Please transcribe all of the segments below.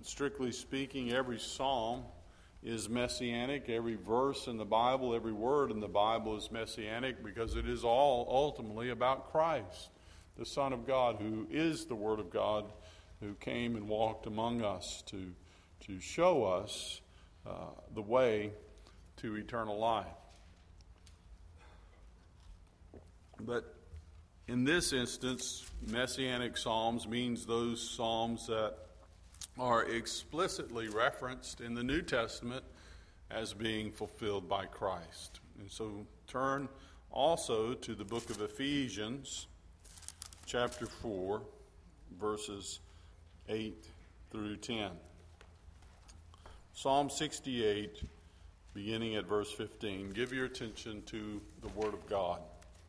strictly speaking, every psalm is messianic. Every verse in the Bible, every word in the Bible is messianic because it is all ultimately about Christ, the Son of God, who is the Word of God, who came and walked among us to show us the way to eternal life. But in this instance, messianic psalms means those psalms that are explicitly referenced in the New Testament as being fulfilled by Christ. And so turn also to the book of Ephesians, chapter 4, verses 8 through 10. Psalm 68, beginning at verse 15. Give your attention to the Word of God.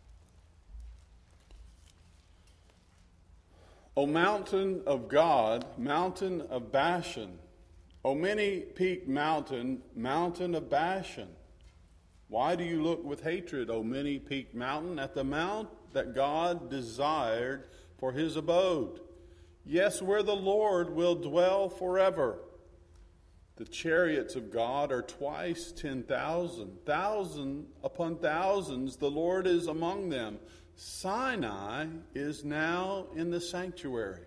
O mountain of God, mountain of Bashan, O many-peaked mountain, mountain of Bashan, why do you look with hatred, O many-peaked mountain, at the mount that God desired for his abode? Yes, where the Lord will dwell forever. The chariots of God are twice 10,000, thousand upon thousands, the Lord is among them. Sinai is now in the sanctuary.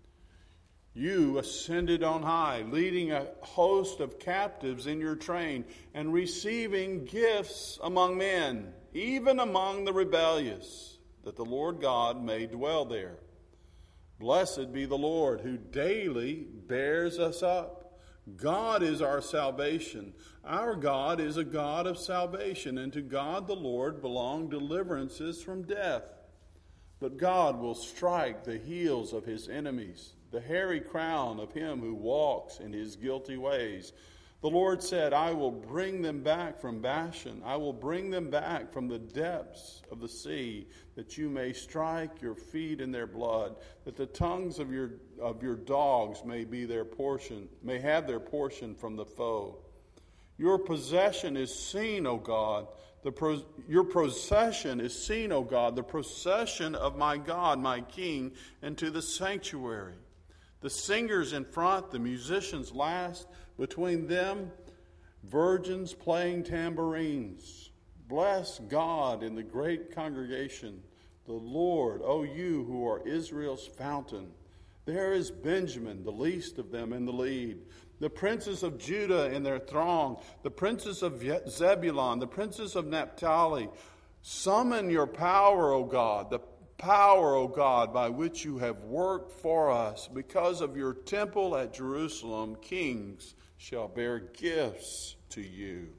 You ascended on high, leading a host of captives in your train, and receiving gifts among men, even among the rebellious, that the Lord God may dwell there. Blessed be the Lord, who daily bears us up. God is our salvation. Our God is a God of salvation, and to God the Lord belong deliverances from death. But God will strike the heels of his enemies, the hairy crown of him who walks in his guilty ways. The Lord said, I will bring them back from Bashan. I will bring them back from the depths of the sea, that you may strike your feet in their blood, that the tongues of your dogs may be their portion, may have their portion from the foe. Your possession is seen, O God. Your procession is seen, O God, the procession of my God, my King, into the sanctuary. The singers in front, the musicians last, between them, virgins playing tambourines. Bless God in the great congregation, the Lord, O you who are Israel's fountain. There is Benjamin, the least of them, in the lead. The princes of Judah in their throng, the princes of Zebulun, the princes of Naphtali. Summon your power, O God, the power, O God, by which you have worked for us. Because of your temple at Jerusalem, kings shall bear gifts to you.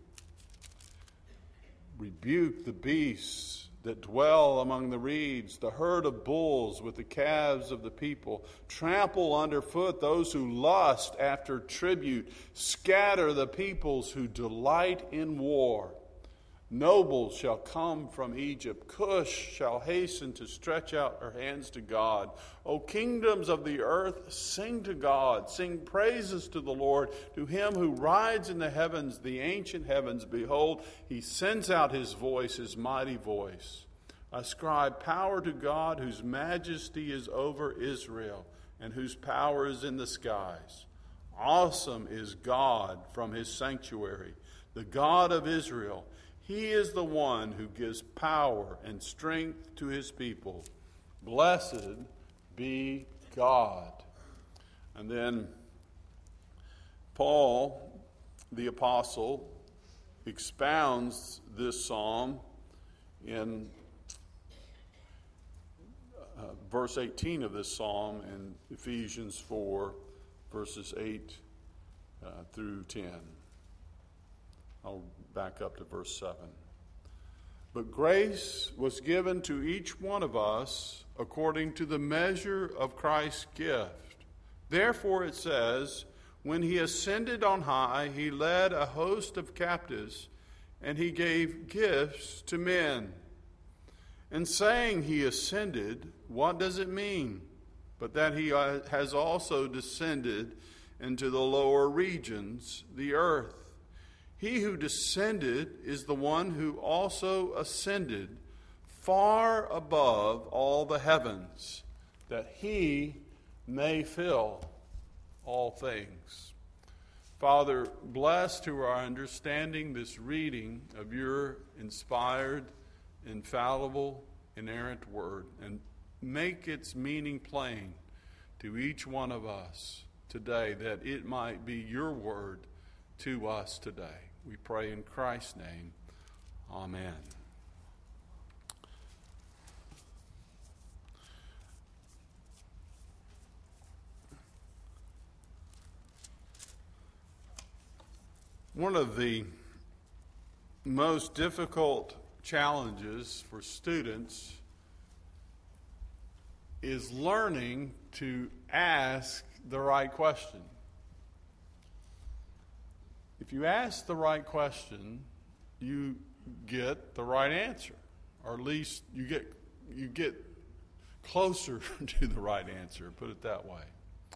Rebuke the beasts that dwell among the reeds, the herd of bulls with the calves of the people. Trample underfoot those who lust after tribute. Scatter the peoples who delight in war. Nobles shall come from Egypt. Cush shall hasten to stretch out her hands to God. O kingdoms of the earth, sing to God. Sing praises to the Lord, to him who rides in the heavens, the ancient heavens. Behold, he sends out his voice, his mighty voice. Ascribe power to God, whose majesty is over Israel, and whose power is in the skies. Awesome is God from his sanctuary, the God of Israel. He is the one who gives power and strength to his people. Blessed be God. And then Paul, the apostle, expounds this psalm in verse 18 of this psalm in Ephesians 4, verses 8 through 10. I'll back up to verse 7. But grace was given to each one of us according to the measure of Christ's gift. Therefore it says, when he ascended on high, he led a host of captives, and he gave gifts to men. And saying he ascended, what does it mean? But that he has also descended into the lower regions, the earth. He who descended is the one who also ascended far above all the heavens, that he may fill all things. Father, bless to our understanding this reading of your inspired, infallible, inerrant word, and make its meaning plain to each one of us today, that it might be your word to us today. We pray in Christ's name. Amen. One of the most difficult challenges for students is learning to ask the right question. If you ask the right question, you get the right answer, or at least you get closer to the right answer, put it that way.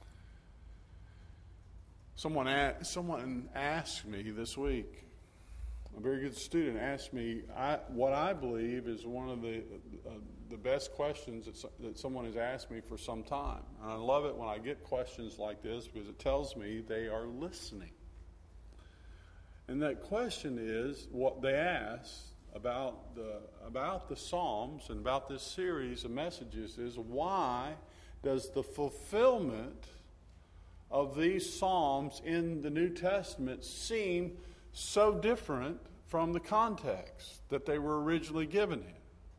Someone asked me this week, a very good student asked me what I believe is one of the best questions that someone has asked me for some time. And I love it when I get questions like this because it tells me they are listening. And that question is, what they asked about the Psalms and about this series of messages is, why does the fulfillment of these Psalms in the New Testament seem so different from the context that they were originally given in?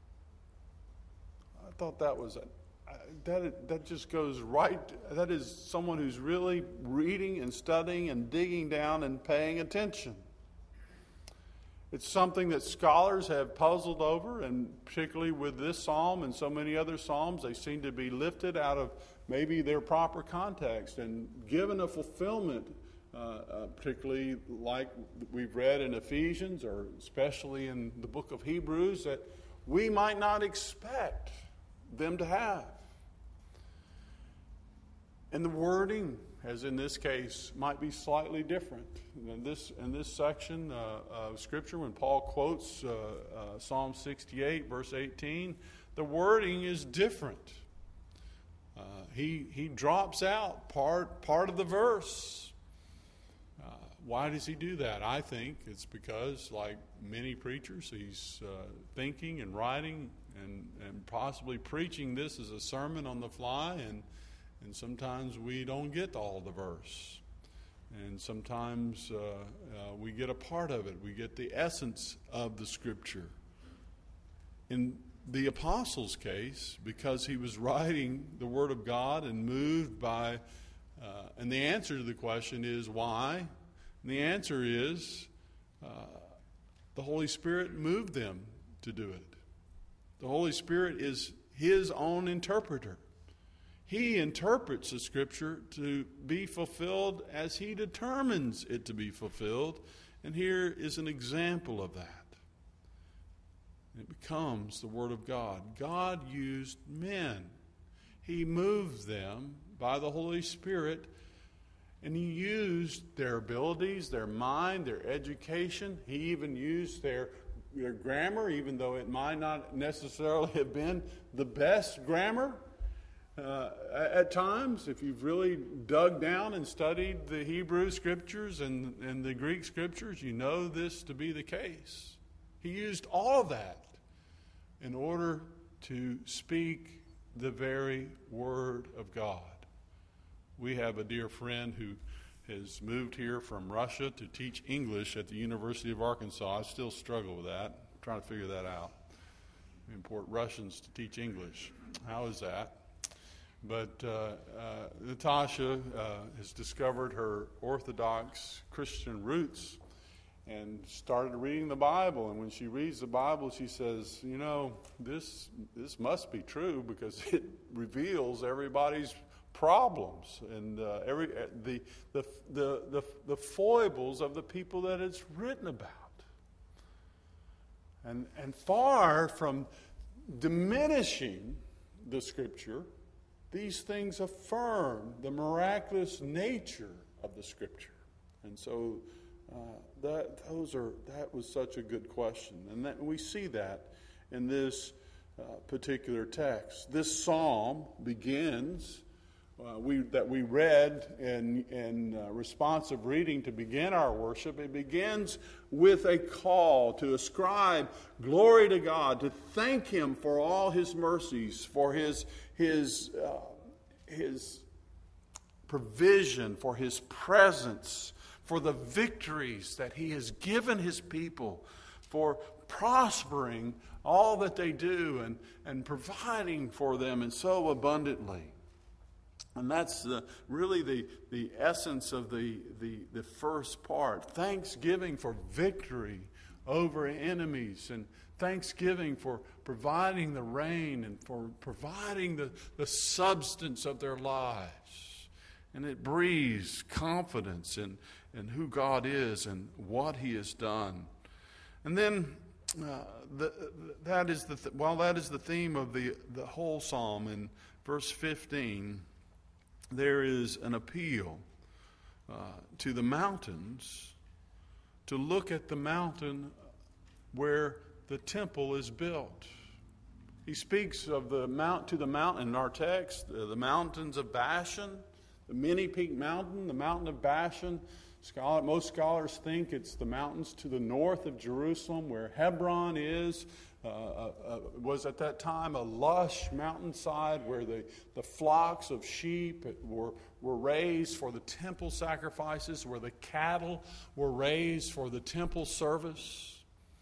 I thought that was that just goes right. That is someone who's really reading and studying and digging down and paying attention. It's something that scholars have puzzled over, and particularly with this psalm and so many other psalms, they seem to be lifted out of maybe their proper context and given a fulfillment, particularly like we've read in Ephesians, or especially in the book of Hebrews, that we might not expect them to have. And the wording, as in this case, might be slightly different. In this section of Scripture, when Paul quotes Psalm 68, verse 18, the wording is different. He drops out part of the verse. Why does he do that? I think it's because, like many preachers, he's thinking and writing and possibly preaching this as a sermon on the fly, and sometimes we don't get all the verse. And sometimes we get a part of it. We get the essence of the Scripture. In the apostle's case, because he was writing the Word of God and moved by, and the answer to the question is why? And the answer is the Holy Spirit moved them to do it. The Holy Spirit is his own interpreter. He interprets the Scripture to be fulfilled as he determines it to be fulfilled. And here is an example of that. It becomes the Word of God. God used men. He moved them by the Holy Spirit, and he used their abilities, their mind, their education. He even used their grammar, even though it might not necessarily have been the best grammar. At times, if you've really dug down and studied the Hebrew Scriptures and the Greek Scriptures, you know this to be the case. He used all of that in order to speak the very Word of God. We have a dear friend who has moved here from Russia to teach English at the University of Arkansas. I still struggle with that. I'm trying to figure that out. We import Russians to teach English. How is that? But Natasha has discovered her Orthodox Christian roots and started reading the Bible. And when she reads the Bible, she says, you know, this must be true because it reveals everybody's problems and the foibles of the people that it's written about. And far from diminishing the Scripture, these things affirm the miraculous nature of the Scripture. And so that was such a good question. And we see that in this particular text. This psalm begins that we read in responsive reading to begin our worship, it begins with a call to ascribe glory to God, to thank Him for all His mercies, for His provision, for His presence, for the victories that He has given His people, for prospering all that they do and providing for them and so abundantly. And that's really the essence of the first part. Thanksgiving for victory over enemies, and thanksgiving for providing the rain and for providing the substance of their lives. And it breathes confidence in who God is and what He has done. And then that is the theme of the whole psalm. In verse 15, there is an appeal to the mountains to look at the mountain where the temple is built. He speaks of the mountain in our text, the mountains of Bashan, the many-peaked mountain, the mountain of Bashan. Most scholars think it's the mountains to the north of Jerusalem, where Hebron is. Was at that time a lush mountainside where the flocks of sheep were raised for the temple sacrifices, where the cattle were raised for the temple service.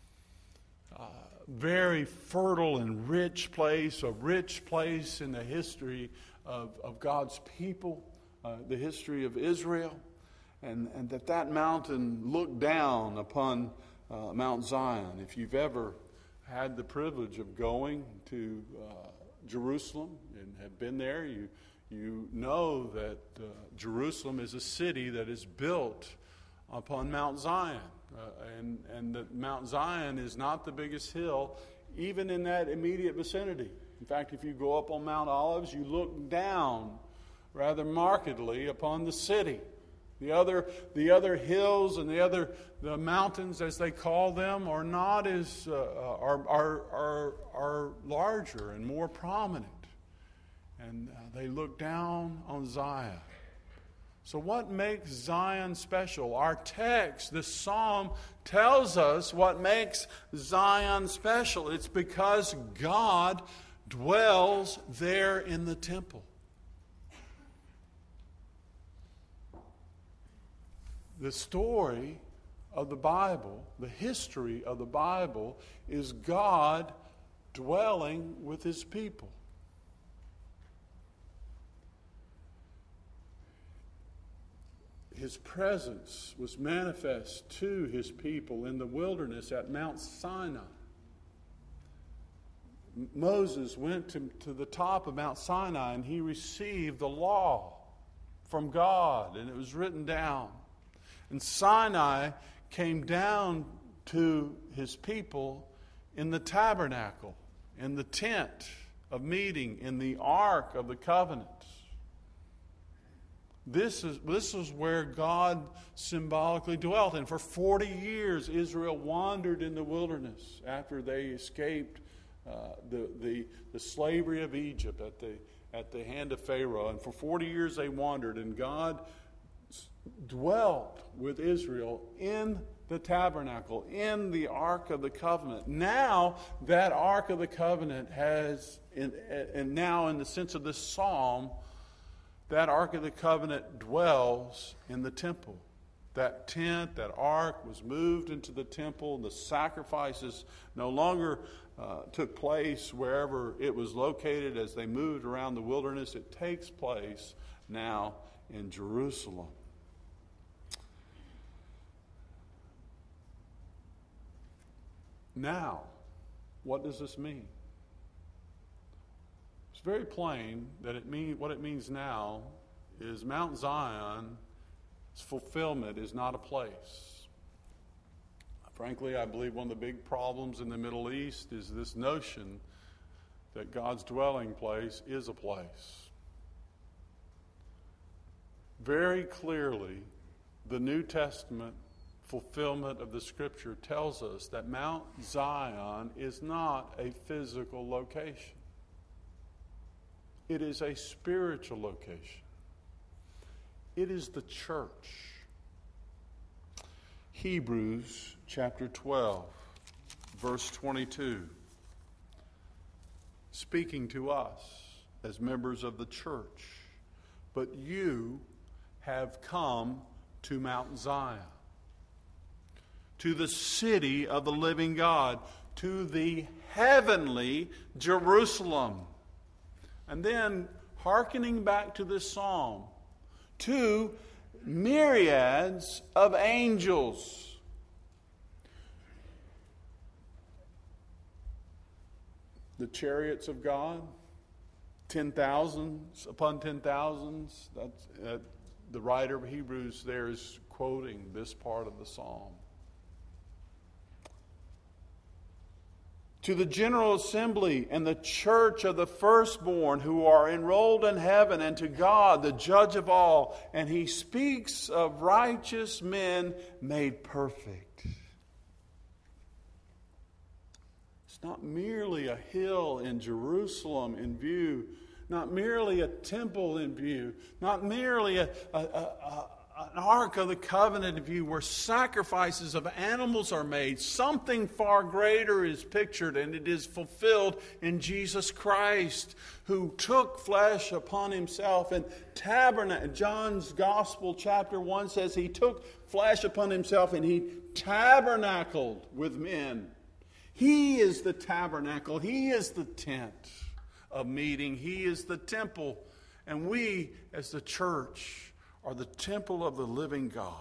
Very fertile and rich place, a rich place in the history of God's people, the history of Israel. And that mountain looked down upon Mount Zion. If you've ever had the privilege of going to Jerusalem and have been there, you know that Jerusalem is a city that is built upon Mount Zion. And that Mount Zion is not the biggest hill, even in that immediate vicinity. In fact, if you go up on Mount Olives, you look down rather markedly upon the city. The other hills and the mountains, as they call them, are not as are larger and more prominent, and they look down on Zion. So, what makes Zion special? Our text, this psalm, tells us what makes Zion special. It's because God dwells there in the temple. The story of the Bible, the history of the Bible, is God dwelling with His people. His presence was manifest to His people in the wilderness at Mount Sinai. Moses went to the top of Mount Sinai and he received the law from God, and it was written down. And Sinai came down to His people in the tabernacle, in the tent of meeting, in the ark of the covenant. This is where God symbolically dwelt. And for 40 years, Israel wandered in the wilderness after they escaped the slavery of Egypt at the hand of Pharaoh. And for 40 years they wandered, and God dwelt with Israel in the tabernacle, in the Ark of the Covenant. Now that Ark of the Covenant and now in the sense of this psalm, that Ark of the Covenant dwells in the temple. That tent, that ark was moved into the temple. The sacrifices no longer took place wherever it was located as they moved around the wilderness. It takes place now in Jerusalem. Now, what does this mean? It's very plain that what it means now is Mount Zion's fulfillment is not a place. Frankly, I believe one of the big problems in the Middle East is this notion that God's dwelling place is a place. Very clearly, the New Testament fulfillment of the Scripture tells us that Mount Zion is not a physical location. It is a spiritual location. It is the church. Hebrews chapter 12, verse 22. Speaking to us as members of the church. But you have come to Mount Zion, to the city of the living God, to the heavenly Jerusalem. And then, hearkening back to this psalm, to myriads of angels. The chariots of God, 10,000s upon 10,000s. That's the writer of Hebrews there is quoting this part of the psalm. To the general assembly and the church of the firstborn who are enrolled in heaven, and to God, the judge of all. And he speaks of righteous men made perfect. It's not merely a hill in Jerusalem in view, not merely a temple in view, not merely an Ark of the Covenant in view where sacrifices of animals are made. Something far greater is pictured, and it is fulfilled in Jesus Christ, who took flesh upon himself and tabernacled. John's Gospel chapter 1 says he took flesh upon himself and he tabernacled with men. He is the tabernacle. He is the tent of meeting. He is the temple. And we, as the church, are the temple of the living God.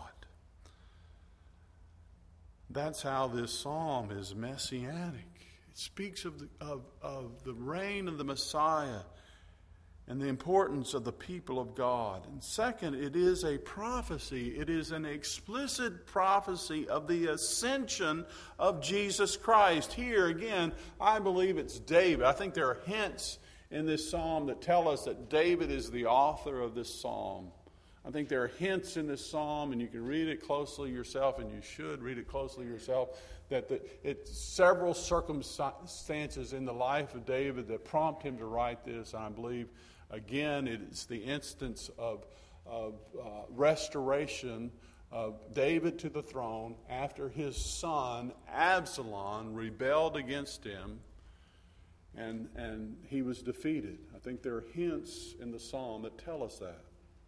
That's how this psalm is messianic. It speaks of the reign of the Messiah and the importance of the people of God. And second, it is a prophecy. It is an explicit prophecy of the ascension of Jesus Christ. Here again, I believe it's David. I think there are hints in this psalm that tell us that David is the author of this psalm. I think there are hints in this psalm, and you can read it closely yourself, and you should read it closely yourself, that it's several circumstances in the life of David that prompt him to write this. And I believe, again, it's the instance of restoration of David to the throne after his son Absalom rebelled against him, and he was defeated. I think there are hints in the psalm that tell us that.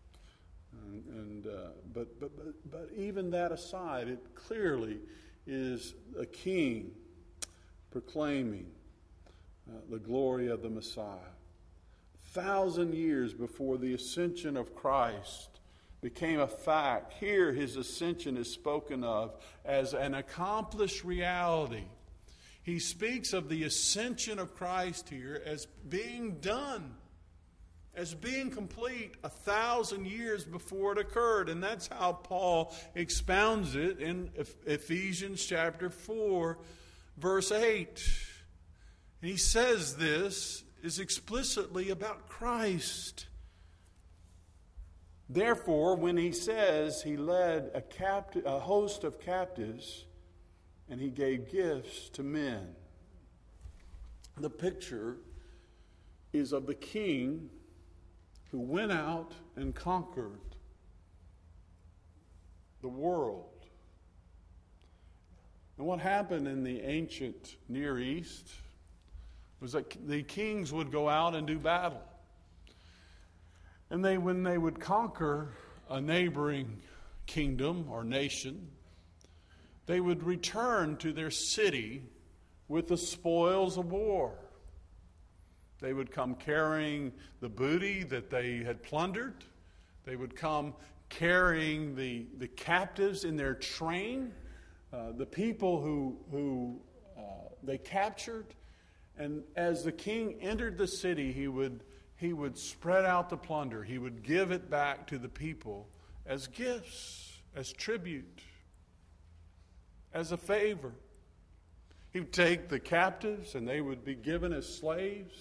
But even that aside, it clearly is a king proclaiming the glory of the Messiah. 1,000 years before the ascension of Christ became a fact, here his ascension is spoken of as an accomplished reality. He speaks of the ascension of Christ here as being done, as being complete 1,000 years before it occurred. And that's how Paul expounds it in Ephesians chapter 4, verse 8. And he says this is explicitly about Christ. Therefore, when he says he led a host of captives and he gave gifts to men, the picture is of the king who went out and conquered the world. And what happened in the ancient Near East was that the kings would go out and do battle. And when they would conquer a neighboring kingdom or nation, they would return to their city with the spoils of war. They would come carrying the booty that they had plundered. They would come carrying the captives in their train, the people who they captured. And as the king entered the city, he would spread out the plunder. He would give it back to the people as gifts, as tribute, as a favor. He would take the captives and they would be given as slaves.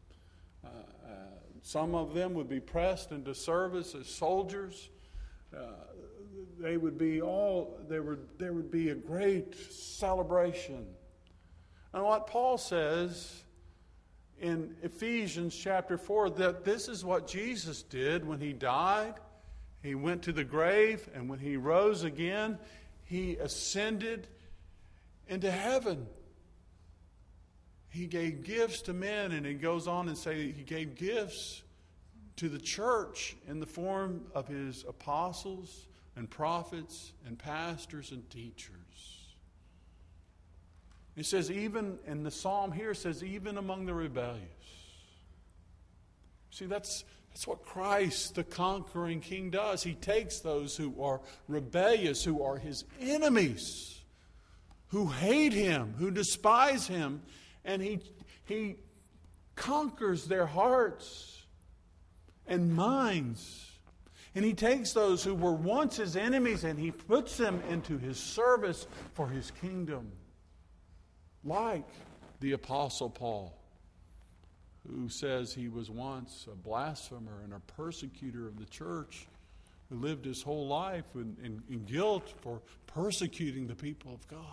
Some of them would be pressed into service as soldiers. There would be a great celebration. And what Paul says in Ephesians chapter 4, that this is what Jesus did when he died He went to the grave, and when he rose again, he ascended into heaven. He gave gifts to men, and he goes on and say he gave gifts to the church in the form of his apostles and prophets and pastors and teachers. It says even, in the psalm here, it says even among the rebellious. See, that's what Christ, the conquering King, does. He takes those who are rebellious, who are his enemies, who hate him, who despise him, and he conquers their hearts and minds. And he takes those who were once his enemies and he puts them into his service for his kingdom. Like the Apostle Paul, who says he was once a blasphemer and a persecutor of the church, who lived his whole life in guilt for persecuting the people of God,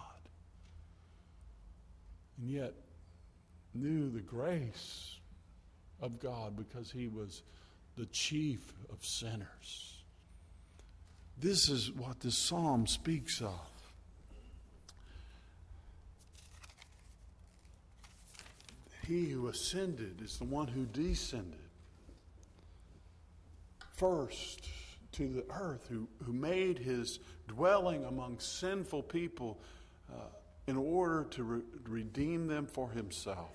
and yet knew the grace of God because he was the chief of sinners. This is what this psalm speaks of. He who ascended is the one who descended first to the earth, who made his dwelling among sinful people in order to redeem them for himself.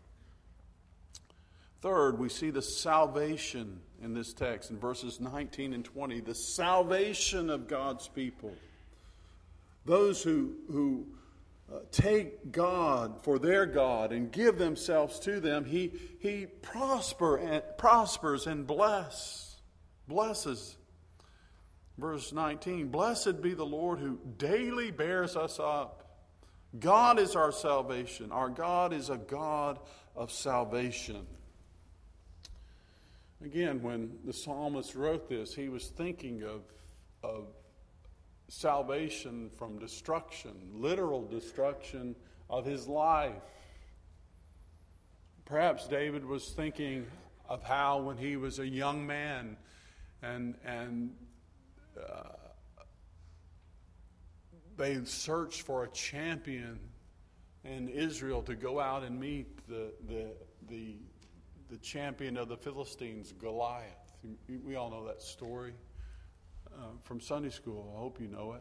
Third, we see the salvation in this text in verses 19 and 20. The salvation of God's people. Those who take God for their God and give themselves to them, He prospers and blesses. Verse 19, blessed be the Lord who daily bears us up. God is our salvation. Our God is a God of salvation. Again, when the psalmist wrote this, he was thinking of salvation from destruction, literal destruction of his life. Perhaps David was thinking of how when he was a young man and they searched for a champion in Israel to go out and meet the champion of the Philistines, Goliath. We all know that story from Sunday school. I hope you know it.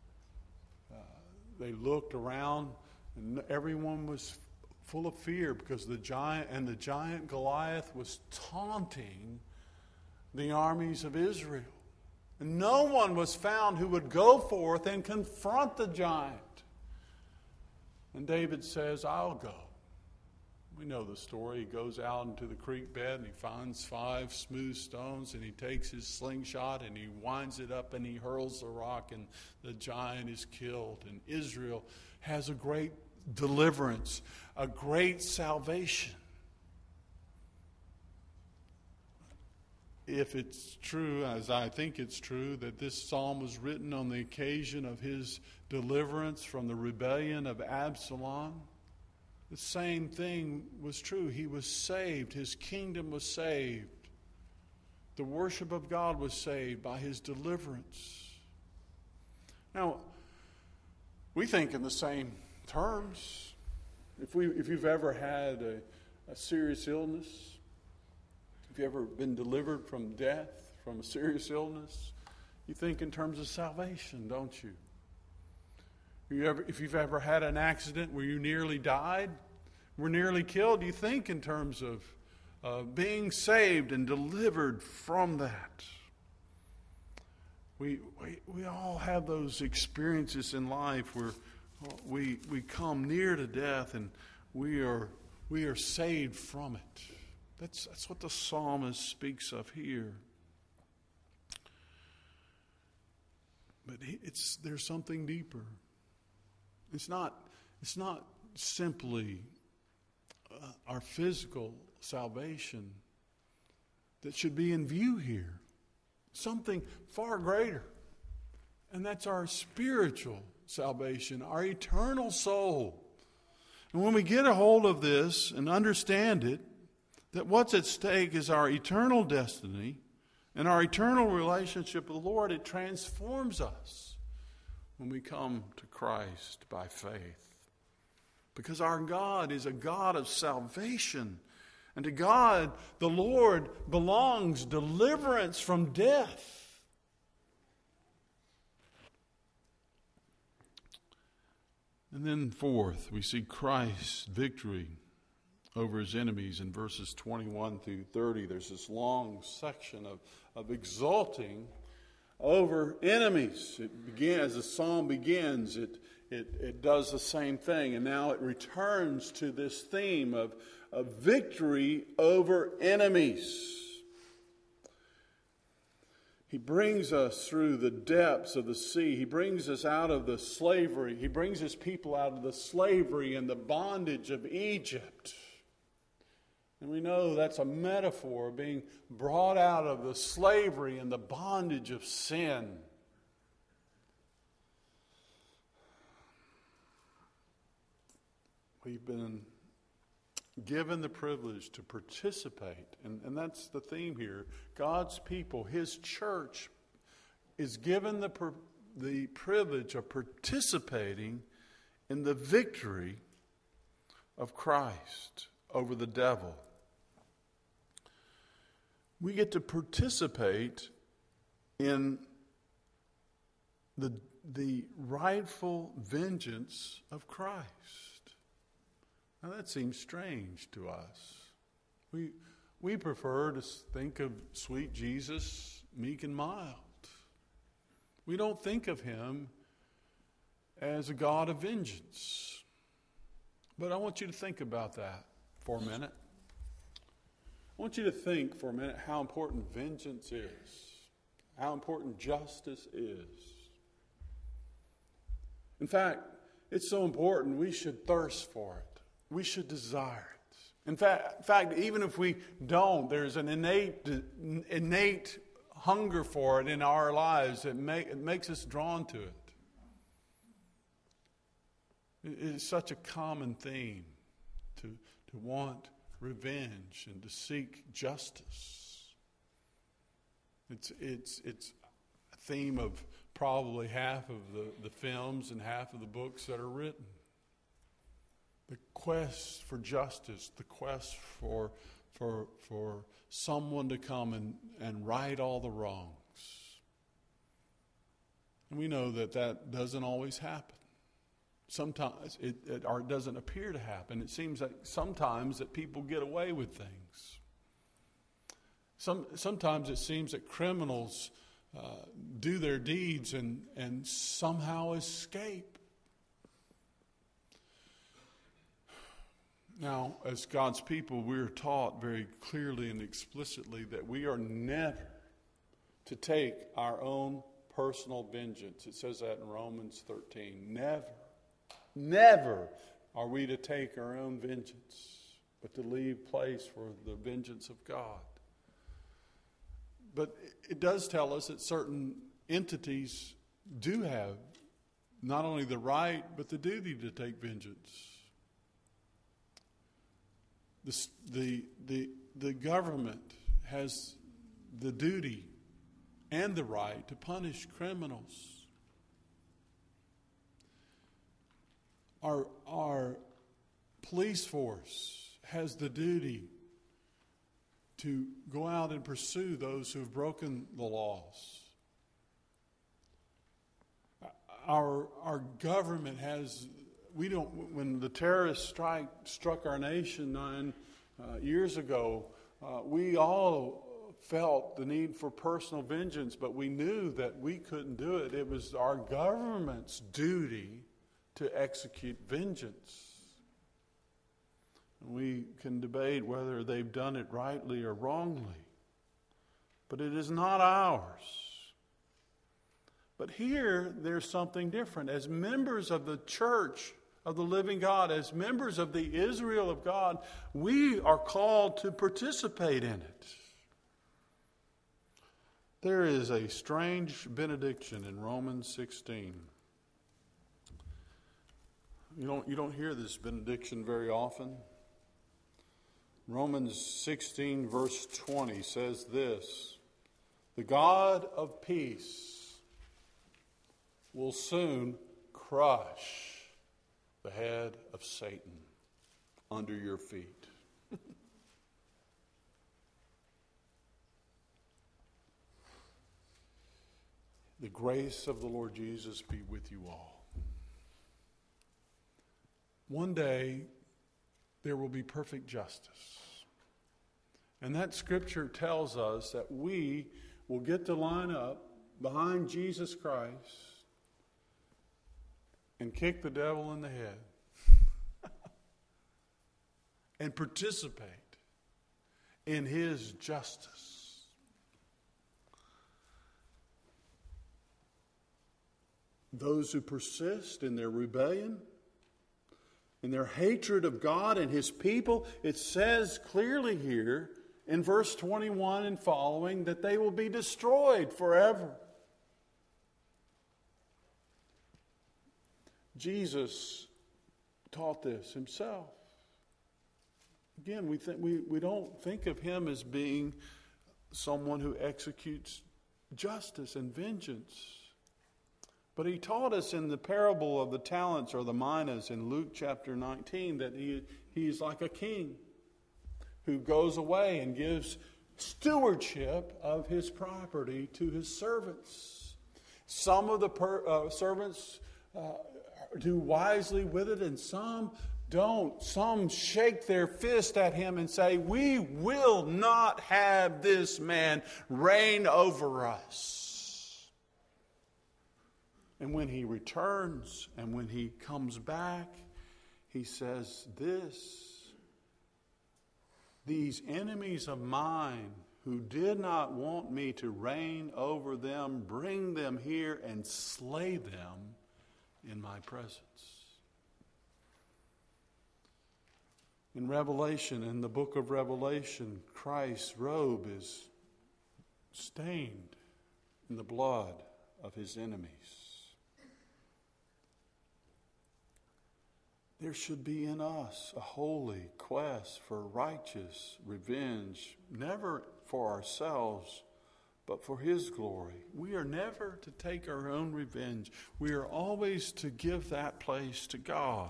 They looked around, and everyone was full of fear because the giant Goliath was taunting the armies of Israel. And no one was found who would go forth and confront the giant. And David says, I'll go. We know the story. He goes out into the creek bed and he finds 5 smooth stones and he takes his slingshot and he winds it up and he hurls the rock and the giant is killed. And Israel has a great deliverance, a great salvation. If it's true, as I think it's true, that this psalm was written on the occasion of his deliverance from the rebellion of Absalom, the same thing was true. He was saved. His kingdom was saved. The worship of God was saved by his deliverance. Now, we think in the same terms. If you've ever had a serious illness, if you've ever been delivered from death, from a serious illness, you think in terms of salvation, don't you? If you've ever had an accident where you nearly died, were nearly killed, you think in terms of being saved and delivered from that. We all have those experiences in life where we come near to death and we are saved from it. That's what the psalmist speaks of here. But there's something deeper. It's not simply our physical salvation that should be in view here. Something far greater. And that's our spiritual salvation, our eternal soul. And when we get a hold of this and understand it, that what's at stake is our eternal destiny And our eternal relationship with the Lord, it transforms us when we come to Christ by faith. Because our God is a God of salvation. And to God, the Lord, belongs deliverance from death. And then fourth, we see Christ's victory over his enemies in verses 21 through 30. There's this long section of exulting over enemies. It begins, as the psalm begins, it does the same thing. And now it returns to this theme of victory over enemies. He brings us through the depths of the sea. He brings us out of the slavery. He brings his people out of the slavery and the bondage of Egypt. And we know that's a metaphor of being brought out of the slavery and the bondage of sin. We've been given the privilege to participate, and that's the theme here. God's people, his church, is given the privilege of participating in the victory of Christ over the devil. We get to participate in the rightful vengeance of Christ. Now that seems strange to us. We prefer to think of sweet Jesus, meek and mild. We don't think of him as a God of vengeance. But I want you to think about that for a minute. I want you to think for a minute how important vengeance is, how important justice is. In fact, it's so important we should thirst for it. We should desire it. In fact, even if we don't, there's an innate hunger for it in our lives. It makes us drawn to it. It is such a common theme to want revenge and to seek justice. It's a theme of probably half of the films and half of the books that are written. The quest for justice, the quest for someone to come and right all the wrongs. And we know that doesn't always happen. Sometimes it doesn't appear to happen. It seems like sometimes that people get away with things. Sometimes it seems that criminals do their deeds and somehow escape. Now, as God's people, we're taught very clearly and explicitly that we are never to take our own personal vengeance. It says that in Romans 13. Never are we to take our own vengeance, but to leave place for the vengeance of God. But it does tell us that certain entities do have not only the right, but the duty to take vengeance. The government has the duty and the right to punish criminals. Our police force has the duty to go out and pursue those who have broken the laws. Our government has. When the terrorist strike struck our nation 9 years ago, we all felt the need for personal vengeance, but we knew that we couldn't do it. It was our government's duty to execute vengeance. We can debate whether they've done it rightly or wrongly, but it is not ours. But here, there's something different. As members of the church of the living God, as members of the Israel of God, we are called to participate in it. There is a strange benediction in Romans 16. You don't hear this benediction very often. Romans 16 verse 20 says this: The God of peace will soon crush the head of Satan under your feet. The grace of the Lord Jesus be with you all. One day, there will be perfect justice. And that scripture tells us that we will get to line up behind Jesus Christ and kick the devil in the head and participate in his justice. Those who persist in their rebellion, in their hatred of God and his people, it says clearly here in verse 21 and following that they will be destroyed forever. Jesus taught this himself. Again, we don't think of him as being someone who executes justice and vengeance. But he taught us in the parable of the talents or the minas in Luke chapter 19 that he's like a king who goes away and gives stewardship of his property to his servants. Some of the servants do wisely with it, and some don't. Some shake their fist at him and say, "We will not have this man reign over us." And when he returns and when he comes back, he says these enemies of mine who did not want me to reign over them, bring them here and slay them in my presence. In Revelation, in the book of Revelation, Christ's robe is stained in the blood of his enemies. There should be in us a holy quest for righteous revenge, never for ourselves, but for his glory. We are never to take our own revenge. We are always to give that place to God.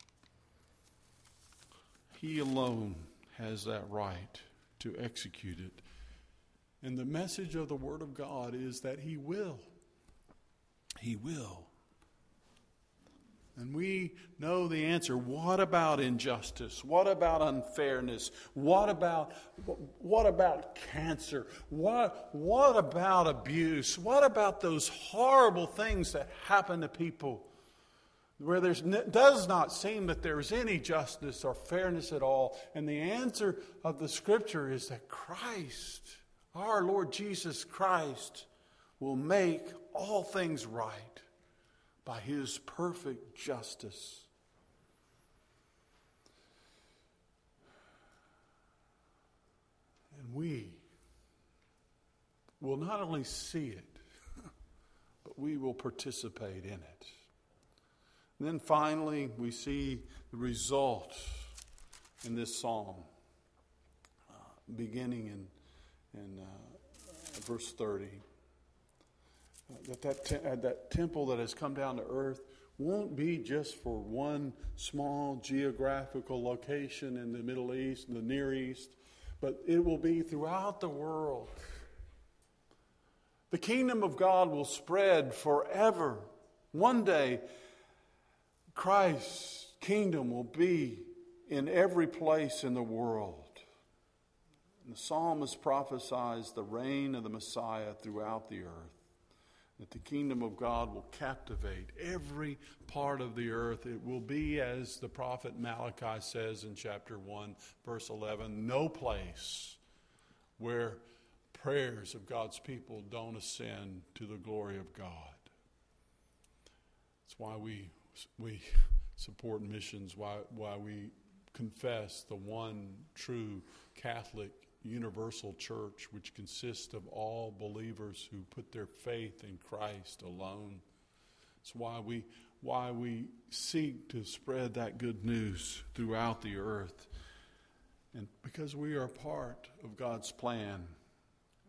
He alone has that right to execute it. And the message of the Word of God is that he will. He will. And we know the answer. What about injustice? What about unfairness? What about cancer? What about abuse? What about those horrible things that happen to people where does not seem that there's any justice or fairness at all? And the answer of the Scripture is that Christ, our Lord Jesus Christ, will make all things right by his perfect justice. And we will not only see it, but we will participate in it. And then finally, we see the result in this psalm, beginning in verse 30. That temple that has come down to earth won't be just for one small geographical location in the Middle East, the Near East, but it will be throughout the world. The kingdom of God will spread forever. One day, Christ's kingdom will be in every place in the world. And the psalmist prophesies the reign of the Messiah throughout the earth. That the kingdom of God will captivate every part of the earth. It will be, as the prophet Malachi says in chapter 1, verse 11, no place where prayers of God's people don't ascend to the glory of God. That's why we support missions, why we confess the one true Catholic universal church, which consists of all believers who put their faith in Christ alone. It's why we seek to spread that good news throughout the earth. And because we are part of God's plan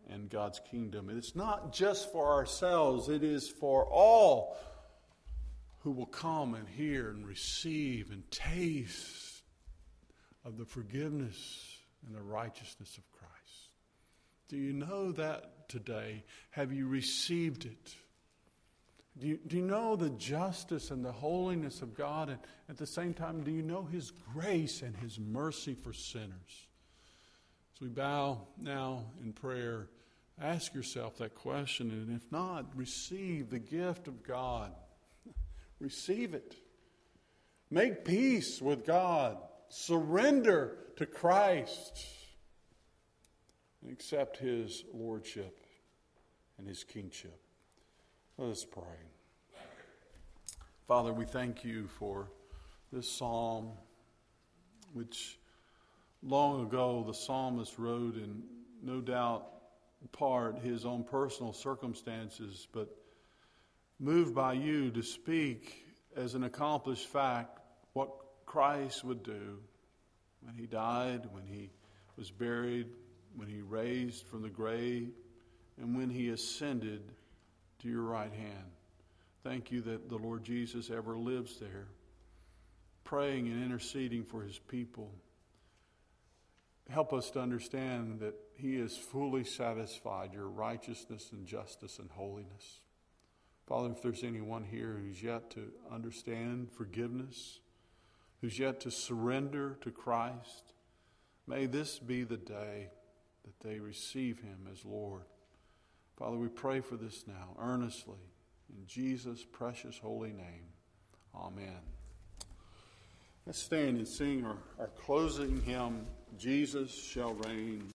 and God's kingdom. And it's not just for ourselves, it is for all who will come and hear and receive and taste of the forgiveness and the righteousness of Christ. Do you know that today? Have you received it? Do you know the justice and the holiness of God? And at the same time, do you know His grace and His mercy for sinners? As we bow now in prayer, ask yourself that question. And if not, receive the gift of God. Receive it. Make peace with God. Surrender to Christ. And accept His lordship and His kingship. Let us pray. Father, we thank You for this psalm, which long ago the psalmist wrote in no doubt part his own personal circumstances, but moved by You to speak as an accomplished fact what Christ would do when He died, when He was buried, when He raised from the grave, and when He ascended to Your right hand. Thank You that the Lord Jesus ever lives there, praying and interceding for His people. Help us to understand that He has fully satisfied Your righteousness and justice and holiness. Father, if there's anyone here who's yet to understand forgiveness, who's yet to surrender to Christ, may this be the day that they receive Him as Lord. Father, we pray for this now, earnestly, in Jesus' precious holy name. Amen. Let's stand and sing our closing hymn, Jesus Shall Reign.